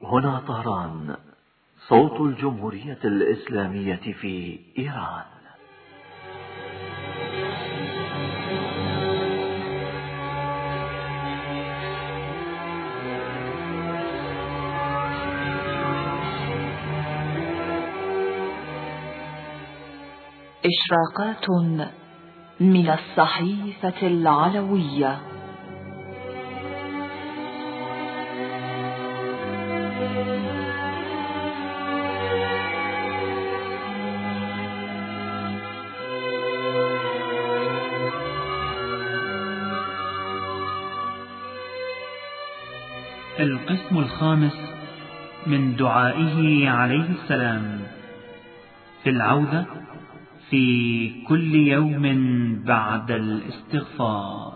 هنا طهران، صوت الجمهورية الإسلامية في إيران. إشراقات من الصحيفة العلوية. القسم الخامس من دعائه عليه السلام في العودة في كل يوم بعد الاستغفار.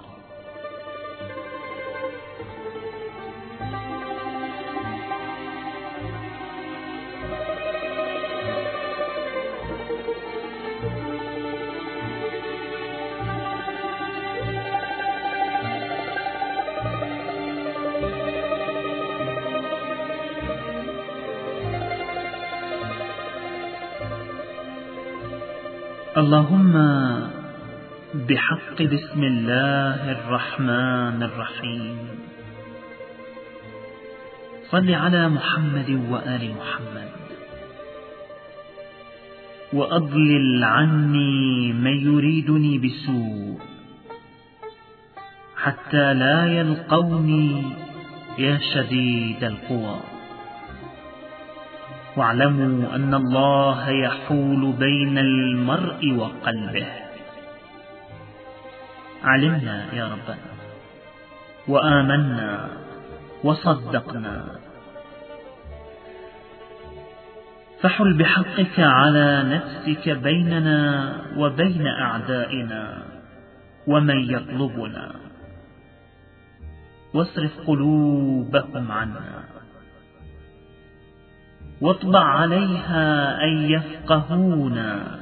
اللهم بحق بسم الله الرحمن الرحيم صل على محمد وآل محمد، وأضلل عني من يريدني بسوء حتى لا يلقوني يا شديد القوى. واعلموا أن الله يحول بين المرء وقلبه. علمنا يا ربنا وآمنا وصدقنا، فحل بحقك على نفسك بيننا وبين أعدائنا ومن يطلبنا، واصرف قلوبهم عنا، واطبع عليها أن يفقهونا،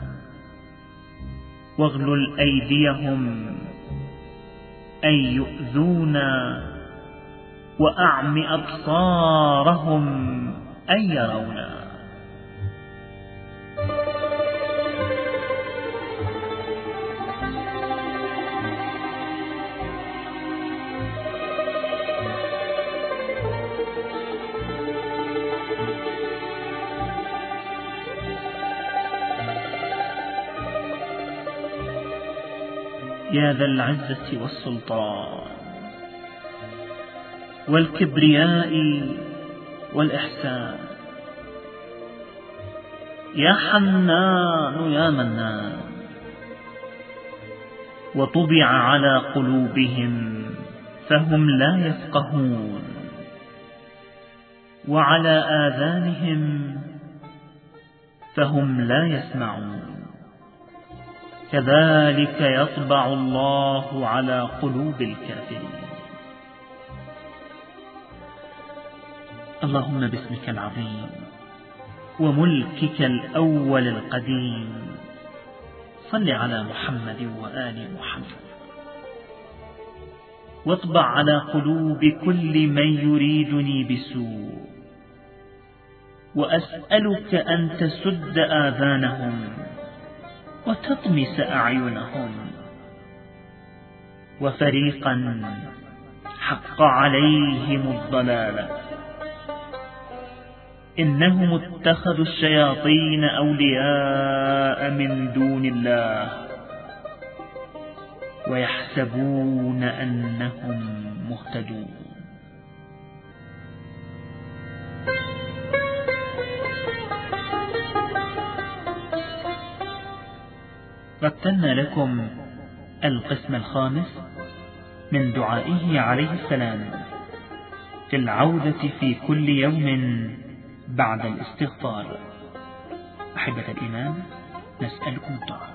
واغلل أيديهم أن يؤذونا، وأعم أبصارهم أن يرونا. يا ذا العزة والسلطان والكبرياء والإحسان، يا حنان يا منان، وطبع على قلوبهم فهم لا يفقهون، وعلى آذانهم فهم لا يسمعون، كذلك يطبع الله على قلوب الكافرين. اللهم باسمك العظيم وملكك الأول القديم صل على محمد وآل محمد، واطبع على قلوب كل من يريدني بسوء، وأسألك أن تسد آذانهم وتطمس أعينهم. وفريقا حق عليهم الضلالة، إنهم اتخذوا الشياطين أولياء من دون الله ويحسبون أنهم مهتدون. رتلنا لكم القسم الخامس من دعائه عليه السلام في العودة في كل يوم بعد الاستغفار. أحبة الإيمان، نسألكم الدعاء.